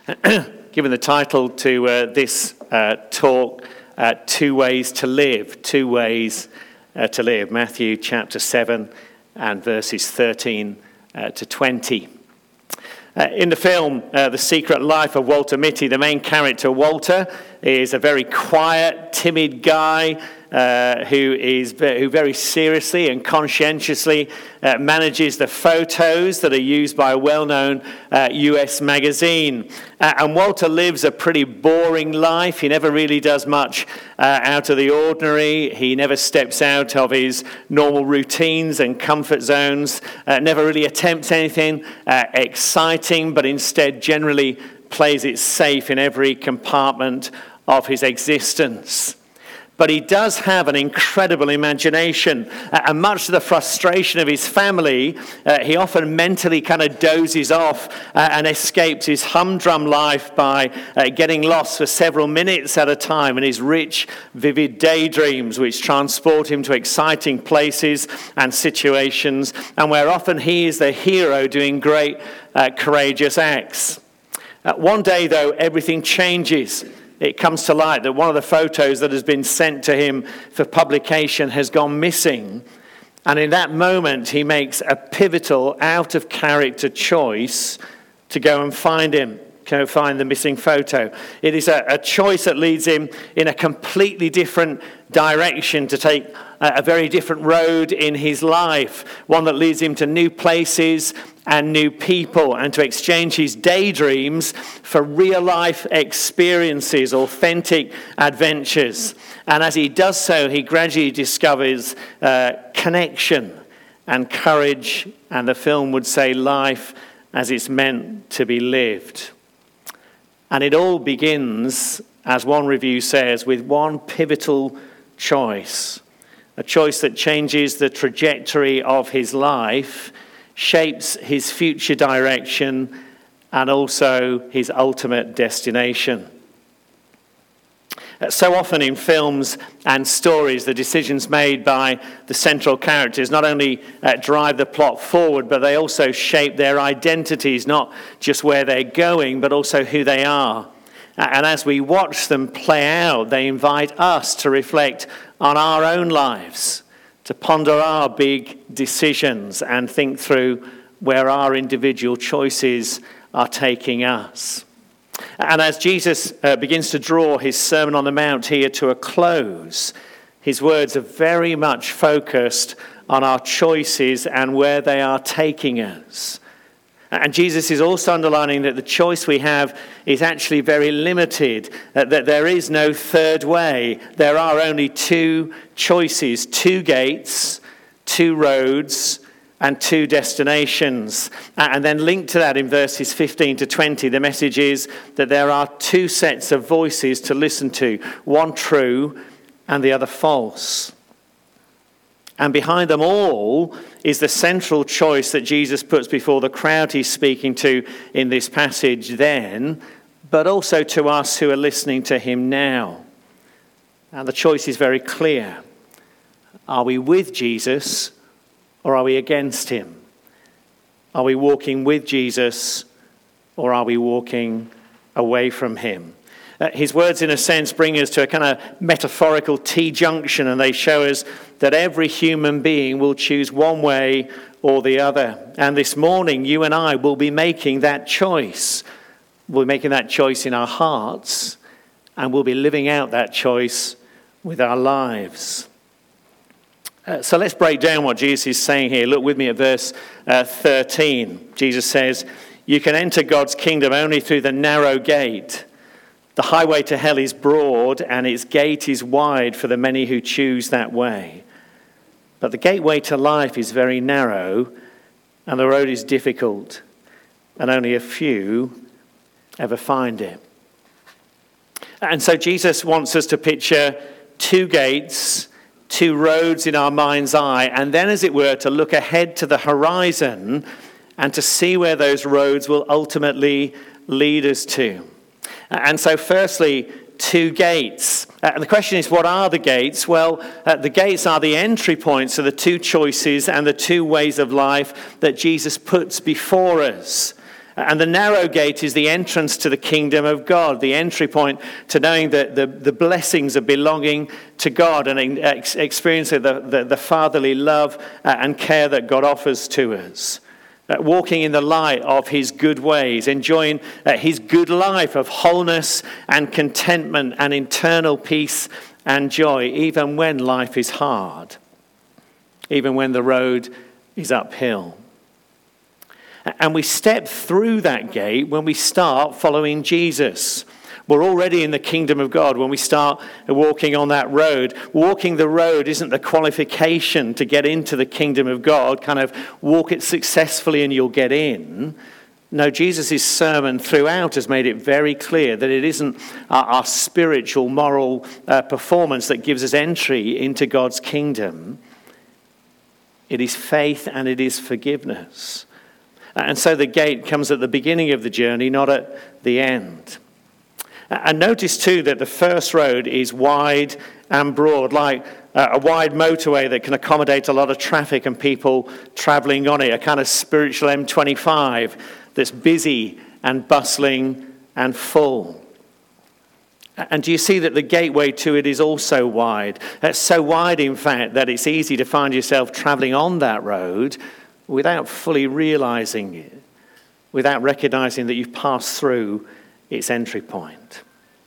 Given the title to this talk, Two Ways to Live. Two Ways to Live. Matthew chapter 7 and verses 13 to 20. In the film, The Secret Life of Walter Mitty, the main character, Walter, is a very quiet, timid guy who very seriously and conscientiously manages the photos that are used by a well-known US magazine. And Walter lives a pretty boring life. He never really does much out of the ordinary. He never steps out of his normal routines and comfort zones, never really attempts anything exciting, but instead generally plays it safe in every compartment of his existence. But he does have an incredible imagination, and much to the frustration of his family, he often mentally kind of dozes off and escapes his humdrum life by getting lost for several minutes at a time in his rich, vivid daydreams, which transport him to exciting places and situations, and where often he is the hero doing great, courageous acts. One day, though, everything changes. It comes to light that one of the photos that has been sent to him for publication has gone missing. And in that moment, he makes a pivotal, out-of-character choice to go and find him, go find the missing photo. It is a choice that leads him in a completely different direction, to take a very different road in his life, one that leads him to new places and new people, and to exchange his daydreams for real-life experiences, authentic adventures. And as he does so, he gradually discovers connection and courage, and the film would say life as it's meant to be lived. And it all begins, as one review says, with one pivotal choice, a choice that changes the trajectory of his life, shapes his future direction, and also his ultimate destination. So often in films and stories, the decisions made by the central characters not only drive the plot forward, but they also shape their identities, not just where they're going, but also who they are. And as we watch them play out, they invite us to reflect on our own lives, to ponder our big decisions and think through where our individual choices are taking us. And as Jesus begins to draw his Sermon on the Mount here to a close, his words are very much focused on our choices and where they are taking us. And Jesus is also underlining that the choice we have is actually very limited, that there is no third way. There are only two choices, two gates, two roads, and two destinations. And then linked to that in verses 15 to 20, the message is that there are two sets of voices to listen to, one true and the other false. And behind them all is the central choice that Jesus puts before the crowd he's speaking to in this passage then, but also to us who are listening to him now. And the choice is very clear. Are we with Jesus or are we against him? Are we walking with Jesus or are we walking away from him? His words, in a sense, bring us to a kind of metaphorical T-junction, and they show us that every human being will choose one way or the other. And this morning, you and I will be making that choice. We'll be making that choice in our hearts, and we'll be living out that choice with our lives. So let's break down what Jesus is saying here. Look with me at verse 13. Jesus says, "You can enter God's kingdom only through the narrow gate. The highway to hell is broad, and its gate is wide for the many who choose that way. But the gateway to life is very narrow, and the road is difficult, and only a few ever find it." And so Jesus wants us to picture two gates, two roads in our mind's eye, and then, as it were, to look ahead to the horizon and to see where those roads will ultimately lead us to. And so firstly, two gates. And the question is, what are the gates? Well, the gates are the entry points to the two choices and the two ways of life that Jesus puts before us. And the narrow gate is the entrance to the kingdom of God, the entry point to knowing that the blessings of belonging to God and experiencing the fatherly love and care that God offers to us. Walking in the light of his good ways, enjoying his good life of wholeness and contentment and internal peace and joy, even when life is hard, even when the road is uphill. And we step through that gate when we start following Jesus. We're already in the kingdom of God when we start walking on that road. Walking the road isn't the qualification to get into the kingdom of God, kind of walk it successfully and you'll get in. No, Jesus' sermon throughout has made it very clear that it isn't our spiritual, moral performance that gives us entry into God's kingdom. It is faith and it is forgiveness. And so the gate comes at the beginning of the journey, not at the end. And notice too that the first road is wide and broad, like a wide motorway that can accommodate a lot of traffic and people traveling on it, a kind of spiritual M25 that's busy and bustling and full. And do you see that the gateway to it is also wide? It's so wide, in fact, that it's easy to find yourself traveling on that road without fully realizing it, without recognizing that you've passed through its entry point.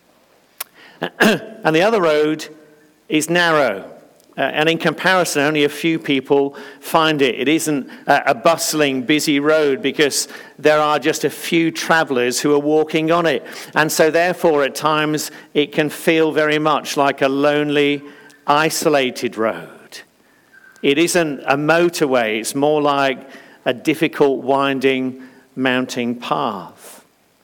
And the other road is narrow. And in comparison, only a few people find it. It isn't a bustling, busy road because there are just a few travelers who are walking on it. And so therefore, at times, it can feel very much like a lonely, isolated road. It isn't a motorway. It's more like a difficult, winding, mounting path.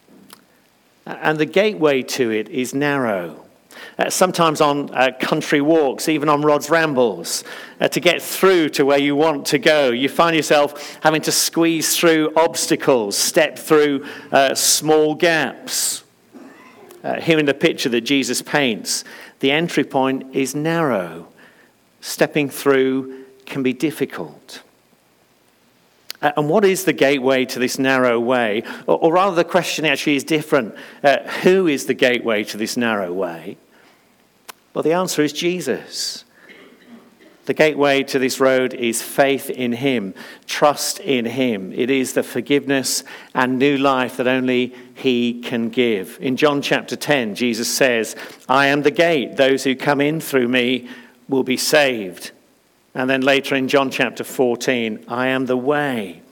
And the gateway to it is narrow. Sometimes on country walks, even on Rod's Rambles, to get through to where you want to go, you find yourself having to squeeze through obstacles, step through small gaps. Here in the picture that Jesus paints, the entry point is narrow. Stepping through can be difficult. And what is the gateway to this narrow way? Or rather, the question actually is different. Who is the gateway to this narrow way? Well, the answer is Jesus. The gateway to this road is faith in him, trust in him. It is the forgiveness and new life that only he can give. In John chapter 10, Jesus says, "I am the gate. Those who come in through me will be saved." And then later in John chapter 14, "I am the way."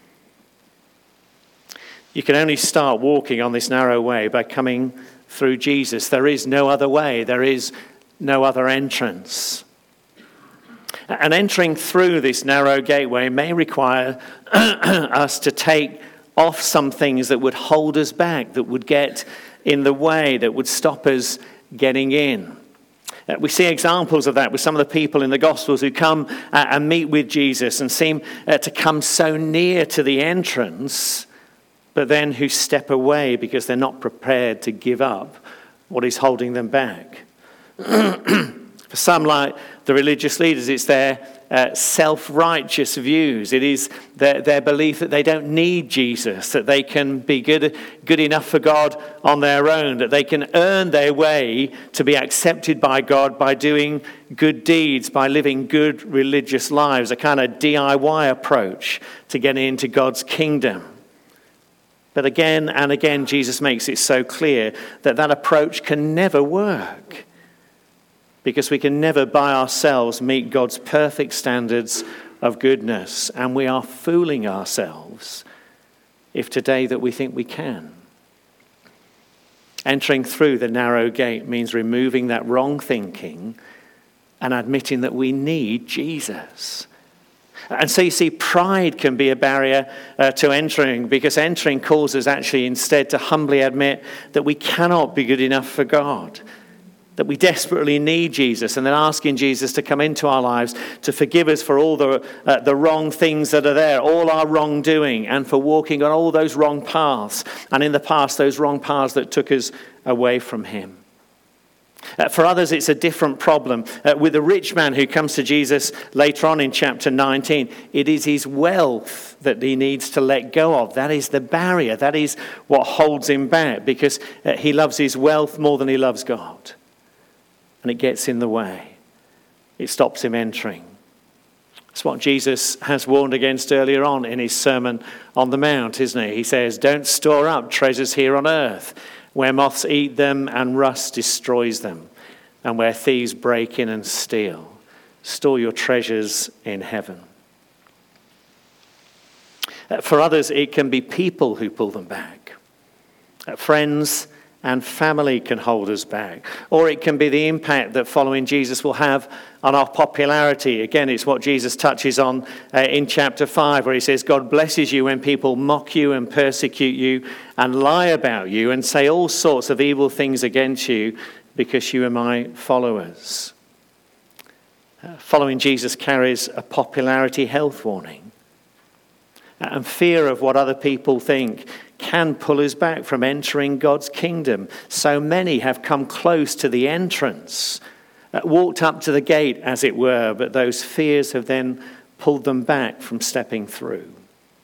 You can only start walking on this narrow way by coming through Jesus. There is no other way. There is no other entrance. And entering through this narrow gateway may require us to take off some things that would hold us back, that would get in the way, that would stop us getting in. We see examples of that with some of the people in the Gospels who come and meet with Jesus and seem to come so near to the entrance, but then who step away because they're not prepared to give up what is holding them back. For some, like the religious leaders, it's their self-righteous views. It is their belief that they don't need Jesus, that they can be good enough for God on their own, that they can earn their way to be accepted by God by doing good deeds, by living good religious lives, a kind of DIY approach to getting into God's kingdom. But again and again, Jesus makes it so clear that that approach can never work, because we can never by ourselves meet God's perfect standards of goodness. And we are fooling ourselves if today that we think we can. Entering through the narrow gate means removing that wrong thinking and admitting that we need Jesus. And so you see, pride can be a barrier to entering, because entering calls us actually instead to humbly admit that we cannot be good enough for God, that we desperately need Jesus, and then asking Jesus to come into our lives to forgive us for all the wrong things that are there, all our wrongdoing, and for walking on all those wrong paths, and in the past, those wrong paths that took us away from him. For others, it's a different problem. With the rich man who comes to Jesus later on in chapter 19, it is his wealth that he needs to let go of. That is the barrier. That is what holds him back, because he loves his wealth more than he loves God. And it gets in the way. It stops him entering. It's what Jesus has warned against earlier on in his Sermon on the Mount, isn't he? He says, don't store up treasures here on earth, where moths eat them and rust destroys them, and where thieves break in and steal. Store your treasures in heaven. For others, it can be people who pull them back. Friends and family can hold us back. Or it can be the impact that following Jesus will have on our popularity. Again, it's what Jesus touches on in chapter 5, where he says, God blesses you when people mock you and persecute you and lie about you and say all sorts of evil things against you because you are my followers. Following Jesus carries a popularity health warning. And fear of what other people think can pull us back from entering God's kingdom. So many have come close to the entrance, walked up to the gate, as it were, but those fears have then pulled them back from stepping through.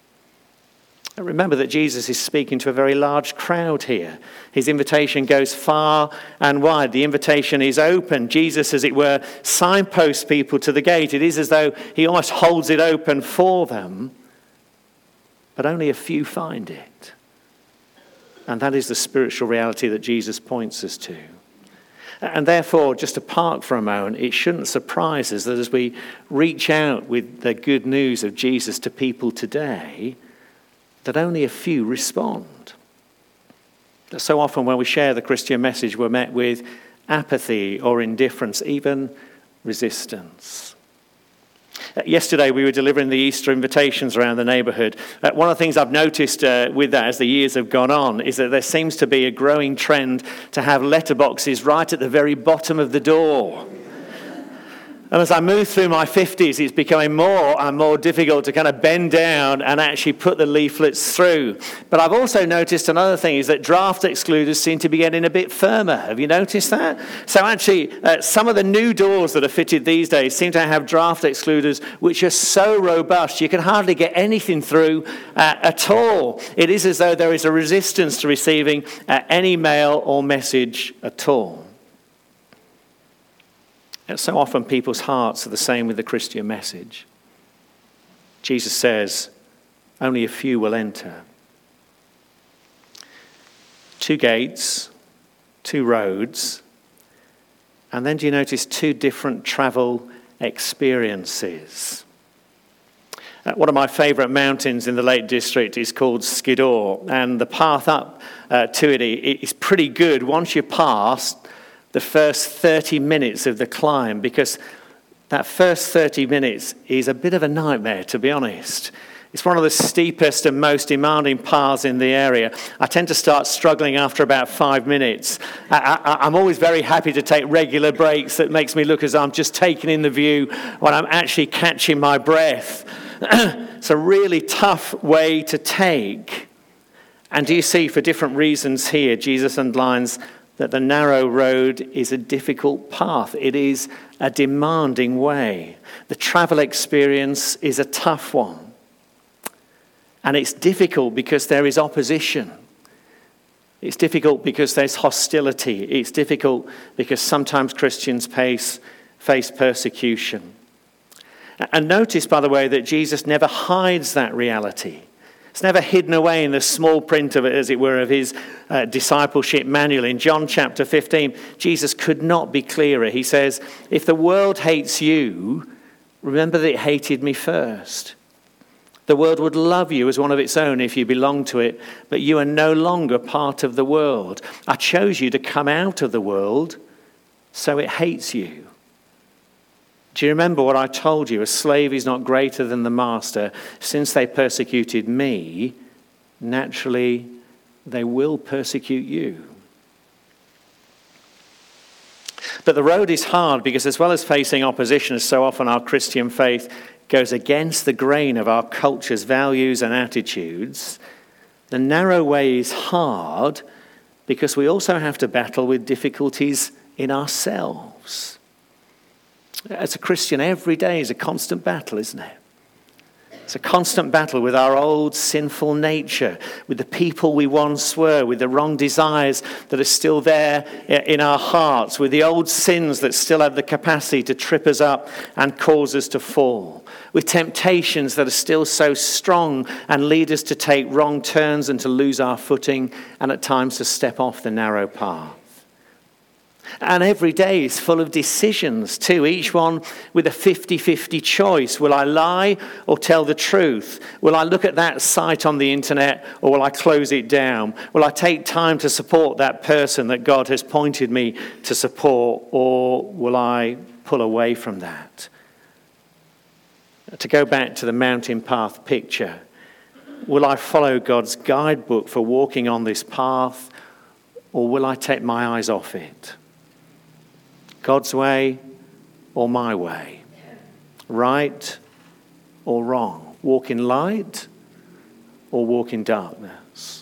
Remember that Jesus is speaking to a very large crowd here. His invitation goes far and wide. The invitation is open. Jesus, as it were, signposts people to the gate. It is as though he almost holds it open for them, but only a few find it. And that is the spiritual reality that Jesus points us to. And therefore, just to park for a moment, it shouldn't surprise us that as we reach out with the good news of Jesus to people today, that only a few respond. So often when we share the Christian message, we're met with apathy or indifference, even resistance. Yesterday we were delivering the Easter invitations around the neighbourhood. One of the things I've noticed with that as the years have gone on is that there seems to be a growing trend to have letterboxes right at the very bottom of the door. And as I move through my 50s, it's becoming more and more difficult to kind of bend down and actually put the leaflets through. But I've also noticed another thing is that draft excluders seem to be getting a bit firmer. Have you noticed that? So actually, some of the new doors that are fitted these days seem to have draft excluders which are so robust you can hardly get anything through at all. It is as though there is a resistance to receiving any mail or message at all. So often people's hearts are the same with the Christian message. Jesus says, only a few will enter. 2 gates, 2 roads, and then do you notice 2 different travel experiences? One of my favourite mountains in the Lake District is called Skiddaw, and the path up to it is pretty good once you're past the first 30 minutes of the climb, because that first 30 minutes is a bit of a nightmare, to be honest. It's one of the steepest and most demanding paths in the area. I tend to start struggling after about 5 minutes. I'm always very happy to take regular breaks that makes me look as though I'm just taking in the view when I'm actually catching my breath. It's a really tough way to take. And do you see, for different reasons here, Jesus underlines that the narrow road is a difficult path. It is a demanding way. The travel experience is a tough one. And it's difficult because there is opposition. It's difficult because there's hostility. It's difficult because sometimes Christians face persecution. And notice, by the way, that Jesus never hides that reality. It's never hidden away in the small print of it, as it were, of his discipleship manual. In John chapter 15, Jesus could not be clearer. He says, if the world hates you, remember that it hated me first. The world would love you as one of its own if you belonged to it, but you are no longer part of the world. I chose you to come out of the world, so it hates you. Do you remember what I told you? A slave is not greater than the master. Since they persecuted me, naturally they will persecute you. But the road is hard because as well as facing opposition, as so often our Christian faith goes against the grain of our culture's values and attitudes, the narrow way is hard because we also have to battle with difficulties in ourselves. As a Christian, every day is a constant battle, isn't it? It's a constant battle with our old sinful nature, with the people we once were, with the wrong desires that are still there in our hearts, with the old sins that still have the capacity to trip us up and cause us to fall, with temptations that are still so strong and lead us to take wrong turns and to lose our footing and at times to step off the narrow path. And every day is full of decisions too, each one with a 50-50 choice. Will I lie or tell the truth? Will I look at that site on the internet or will I close it down? Will I take time to support that person that God has pointed me to support, or will I pull away from that? To go back to the mountain path picture, will I follow God's guidebook for walking on this path, or will I take my eyes off it? God's way or my way? Right or wrong? Walk in light or walk in darkness?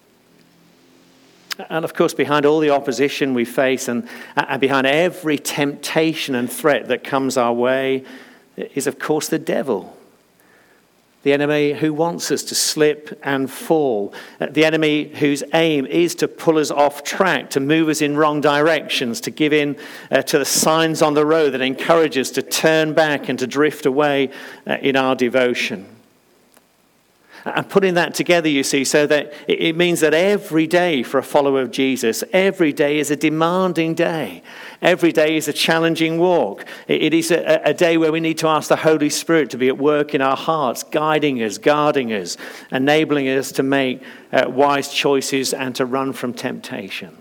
And of course, behind all the opposition we face and behind every temptation and threat that comes our way is, of course, the devil. The enemy who wants us to slip and fall. The enemy whose aim is to pull us off track, to move us in wrong directions, to give in to the signs on the road that encourage us to turn back and to drift away in our devotion. And putting that together, you see, so that it means that every day for a follower of Jesus, every day is a demanding day. Every day is a challenging walk. It is a day where we need to ask the Holy Spirit to be at work in our hearts, guiding us, guarding us, enabling us to make wise choices and to run from temptation.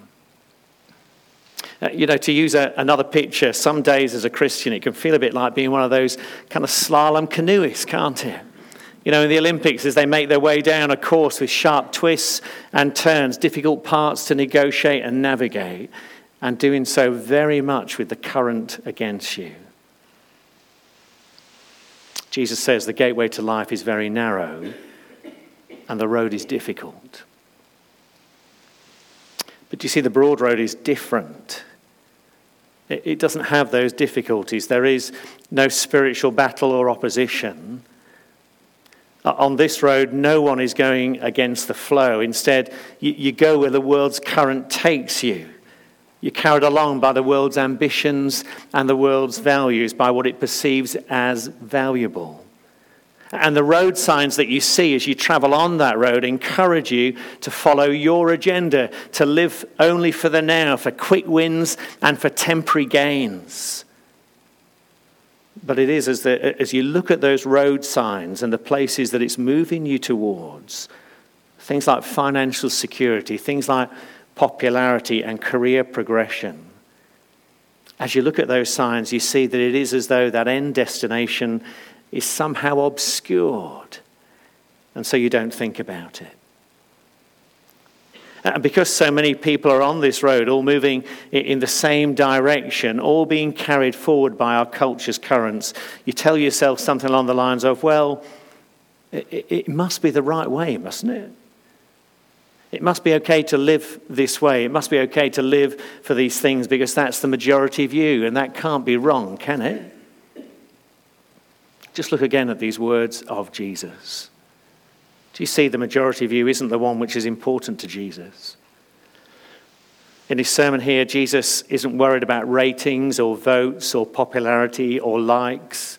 To use another picture, some days as a Christian, it can feel a bit like being one of those kind of slalom canoeists, can't it? In the Olympics, as they make their way down a course with sharp twists and turns, difficult parts to negotiate and navigate, and doing so very much with the current against you. Jesus says the gateway to life is very narrow and the road is difficult. But you see, the broad road is different. It doesn't have those difficulties. There is no spiritual battle or opposition. On this road, no one is going against the flow. Instead, you go where the world's current takes you. You're carried along by the world's ambitions and the world's values, by what it perceives as valuable. And the road signs that you see as you travel on that road encourage you to follow your agenda, to live only for the now, for quick wins and for temporary gains. But it is as you look at those road signs and the places that it's moving you towards, things like financial security, things like popularity and career progression. As you look at those signs, you see that it is as though that end destination is somehow obscured, and so you don't think about it. And because so many people are on this road, all moving in the same direction, all being carried forward by our culture's currents, you tell yourself something along the lines of, well, it must be the right way, mustn't it? It must be okay to live this way. It must be okay to live for these things because that's the majority view, and that can't be wrong, can it? Just look again at these words of Jesus. Do you see the majority view isn't the one which is important to Jesus? In his sermon here, Jesus isn't worried about ratings or votes or popularity or likes.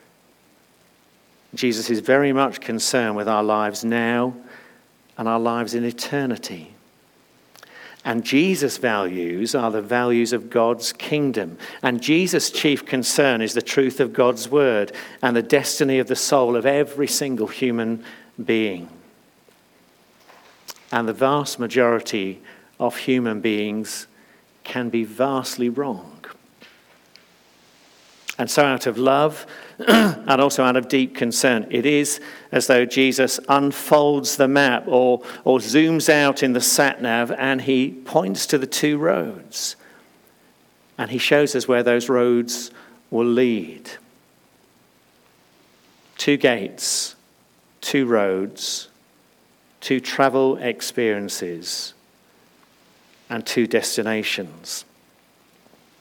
Jesus is very much concerned with our lives now and our lives in eternity. And Jesus' values are the values of God's kingdom. And Jesus' chief concern is the truth of God's word and the destiny of the soul of every single human being. And the vast majority of human beings can be vastly wrong. And so out of love and also out of deep concern, it is as though Jesus unfolds the map or zooms out in the sat-nav and he points to the two roads. And he shows us where those roads will lead. Two gates, two roads, two travel experiences, and two destinations.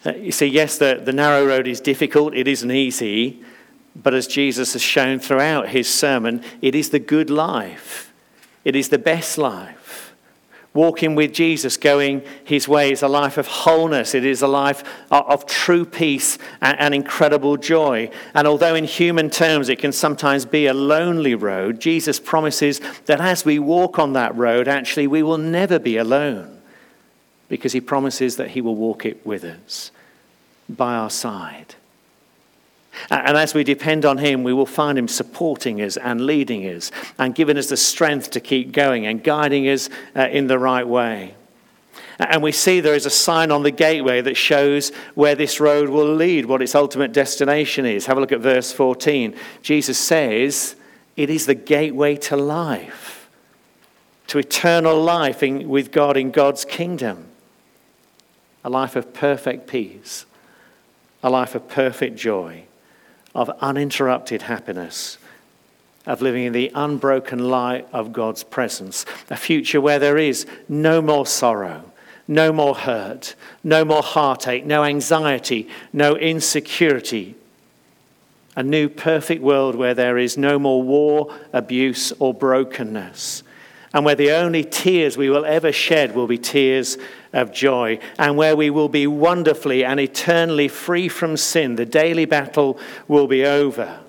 You see, yes, the narrow road is difficult, it isn't easy, but as Jesus has shown throughout his sermon, it is the good life. It is the best life. Walking with Jesus, going his way, is a life of wholeness. It is a life of true peace and incredible joy. And although in human terms it can sometimes be a lonely road, Jesus promises that as we walk on that road, actually we will never be alone, because he promises that he will walk it with us, by our side. And as we depend on him, we will find him supporting us and leading us and giving us the strength to keep going and guiding us in the right way. And we see there is a sign on the gateway that shows where this road will lead, what its ultimate destination is. Have a look at verse 14. Jesus says, it is the gateway to life, to eternal life with God in God's kingdom. A life of perfect peace, a life of perfect joy, of uninterrupted happiness, of living in the unbroken light of God's presence. A future where there is no more sorrow, no more hurt, no more heartache, no anxiety, no insecurity. A new perfect world where there is no more war, abuse, or brokenness. And where the only tears we will ever shed will be tears of joy, and where we will be wonderfully and eternally free from sin. The daily battle will be over.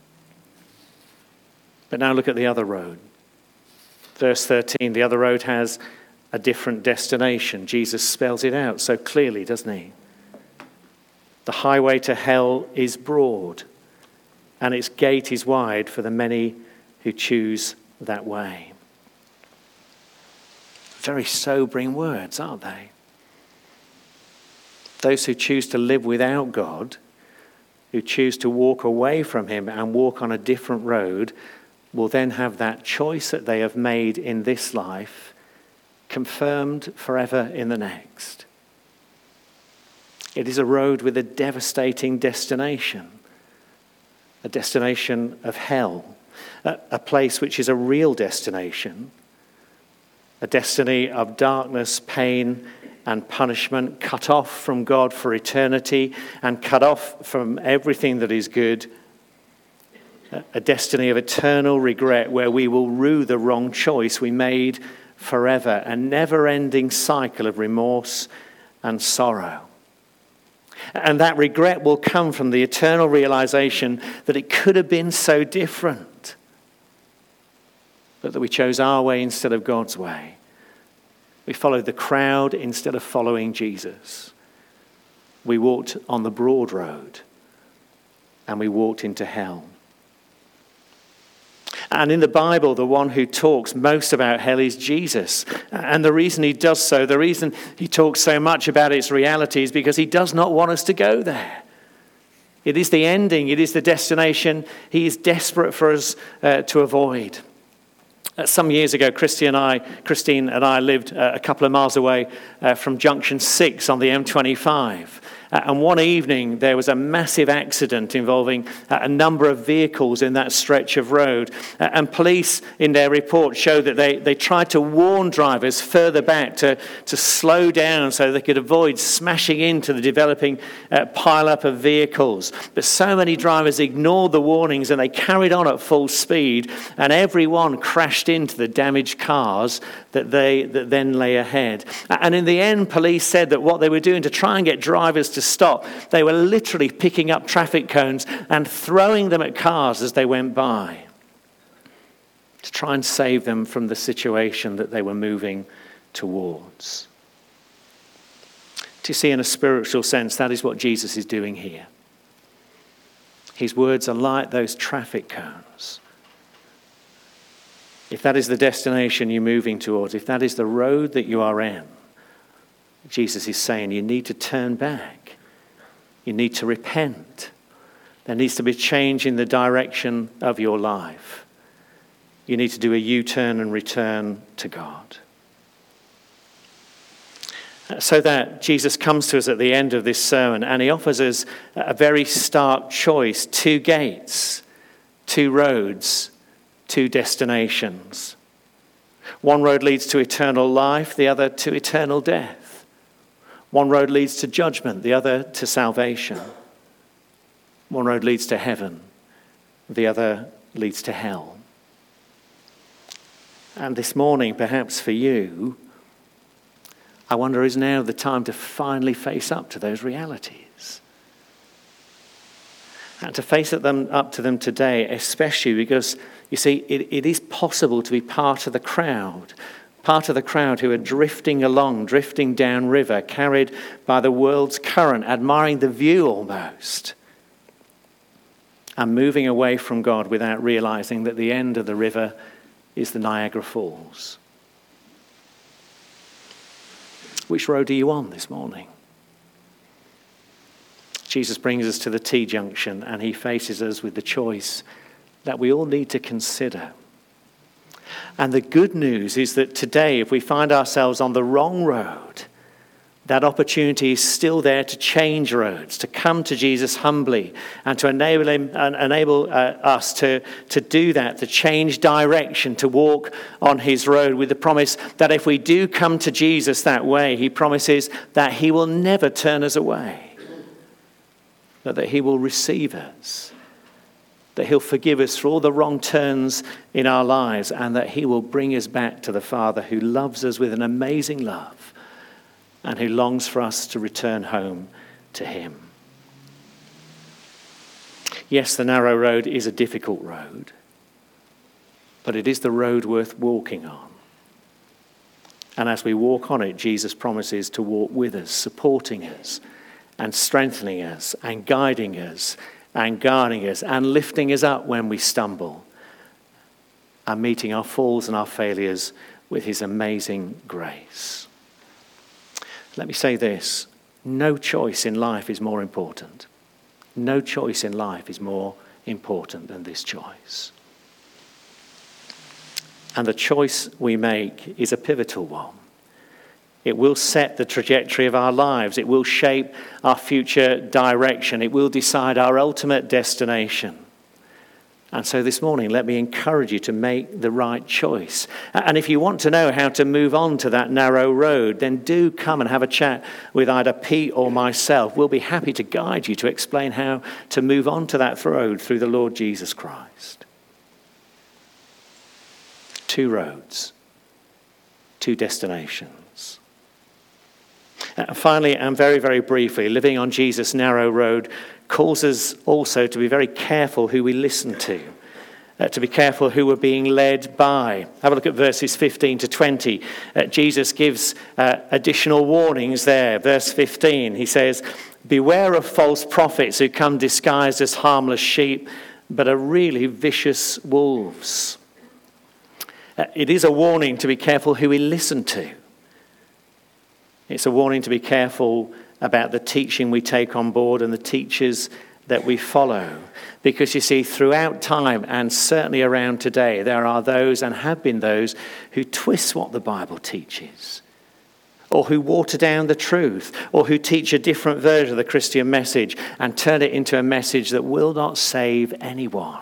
But now look at the other road. Verse 13, the other road has a different destination. Jesus spells it out so clearly, doesn't he? The highway to hell is broad, and its gate is wide for the many who choose that way. Very sobering words, aren't they? Those who choose to live without God, who choose to walk away from him and walk on a different road, will then have that choice that they have made in this life confirmed forever in the next. It is a road with a devastating destination, a destination of hell, a place which is a real destination, a destiny of darkness, pain, and punishment, cut off from God for eternity and cut off from everything that is good. A destiny of eternal regret where we will rue the wrong choice we made forever. A never-ending cycle of remorse and sorrow. And that regret will come from the eternal realization that it could have been so different, but that we chose our way instead of God's way. We followed the crowd instead of following Jesus. We walked on the broad road, and we walked into hell. And in the Bible, the one who talks most about hell is Jesus. And the reason he does so, the reason he talks so much about its reality, is because he does not want us to go there. It is the ending, it is the destination he is desperate for us to avoid. Some years ago, Christine and I lived a couple of miles away from Junction 6 on the M25. And one evening, there was a massive accident involving a number of vehicles in that stretch of road. And police, in their report, showed that they tried to warn drivers further back to slow down so they could avoid smashing into the developing pile-up of vehicles. But so many drivers ignored the warnings and they carried on at full speed, and everyone crashed into the damaged cars that then lay ahead. And in the end, police said that what they were doing to try and get drivers to stop, they were literally picking up traffic cones and throwing them at cars as they went by to try and save them from the situation that they were moving towards. To see, in a spiritual sense, that is what Jesus is doing here. His words are like those traffic cones. If that is the destination you're moving towards, if that is the road that you are in, Jesus is saying you need to turn back. You need to repent. There needs to be a change in the direction of your life. You need to do a U-turn and return to God. So that Jesus comes to us at the end of this sermon and he offers us a very stark choice: 2 gates, 2 roads, 2 destinations. One road leads to eternal life, the other to eternal death. One road leads to judgment, the other to salvation. One road leads to heaven, the other leads to hell. And this morning, perhaps for you, I wonder, is now the time to finally face up to those realities? And to face up to them today, especially because, you see, it is possible to be part of the crowd who are drifting along, drifting downriver, carried by the world's current, admiring the view almost, and moving away from God without realizing that the end of the river is the Niagara Falls. Which road are you on this morning? Jesus brings us to the T-junction, and he faces us with the choice that we all need to consider. And the good news is that today, if we find ourselves on the wrong road, that opportunity is still there to change roads, to come to Jesus humbly, and to enable us to do that, to change direction, to walk on his road, with the promise that if we do come to Jesus that way, he promises that he will never turn us away, but that he will receive us, that he'll forgive us for all the wrong turns in our lives, and that he will bring us back to the Father who loves us with an amazing love and who longs for us to return home to him. Yes, the narrow road is a difficult road, but it is the road worth walking on. And as we walk on it, Jesus promises to walk with us, supporting us and strengthening us and guiding us and guarding us and lifting us up when we stumble, and meeting our falls and our failures with his amazing grace. Let me say this: no choice in life is more important. No choice in life is more important than this choice. And the choice we make is a pivotal one. It will set the trajectory of our lives. It will shape our future direction. It will decide our ultimate destination. And so this morning, let me encourage you to make the right choice. And if you want to know how to move on to that narrow road, then do come and have a chat with either Pete or myself. We'll be happy to guide you, to explain how to move on to that road through the Lord Jesus Christ. Two roads, two destinations. Finally, and very, very briefly, living on Jesus' narrow road calls us also to be very careful who we listen to be careful who we're being led by. Have a look at verses 15 to 20. Jesus gives additional warnings there. Verse 15, he says, "Beware of false prophets who come disguised as harmless sheep, but are really vicious wolves." It is a warning to be careful who we listen to. It's a warning to be careful about the teaching we take on board and the teachers that we follow. Because you see, throughout time, and certainly around today, there are those, and have been those, who twist what the Bible teaches, or who water down the truth, or who teach a different version of the Christian message and turn it into a message that will not save anyone.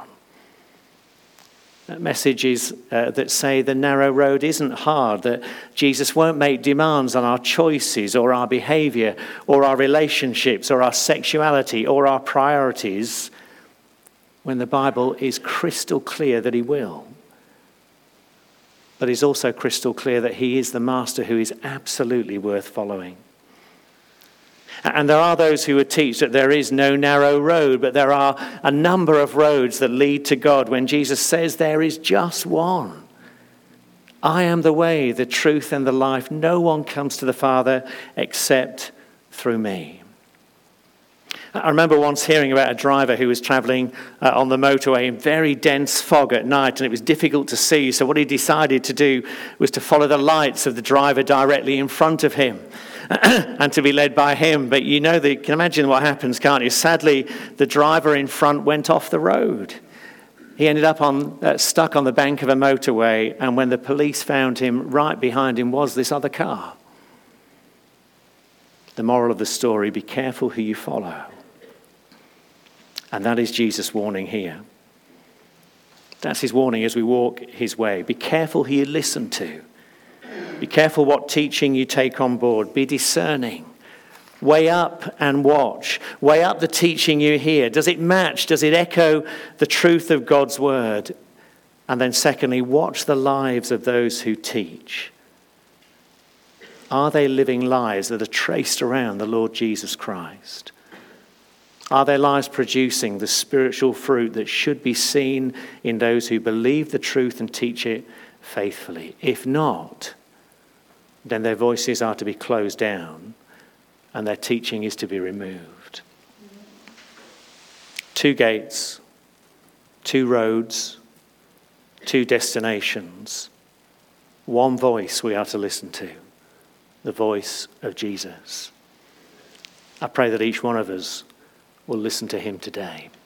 Messages that say the narrow road isn't hard, that Jesus won't make demands on our choices or our behavior or our relationships or our sexuality or our priorities, when the Bible is crystal clear that he will. But it's also crystal clear that he is the master who is absolutely worth following. And there are those who would teach that there is no narrow road, but there are a number of roads that lead to God, when Jesus says there is just one. I am the way, the truth, and the life. No one comes to the Father except through me. I remember once hearing about a driver who was travelling on the motorway in very dense fog at night, and it was difficult to see. So what he decided to do was to follow the lights of the driver directly in front of him and to be led by him. But you can imagine what happens, can't you? Sadly, the driver in front went off the road. He ended up stuck on the bank of a motorway, and when the police found him, right behind him was this other car. The moral of the story: be careful who you follow. And that is Jesus' warning here. That's his warning as we walk his way. Be careful who you listen to. Be careful what teaching you take on board. Be discerning. Weigh up and watch. Weigh up the teaching you hear. Does it match? Does it echo the truth of God's word? And then secondly, watch the lives of those who teach. Are they living lives that are traced around the Lord Jesus Christ? Are their lives producing the spiritual fruit that should be seen in those who believe the truth and teach it faithfully? If not, then their voices are to be closed down and their teaching is to be removed. 2 gates, 2 roads, 2 destinations, 1 voice we are to listen to, the voice of Jesus. I pray that each one of us will listen to him today.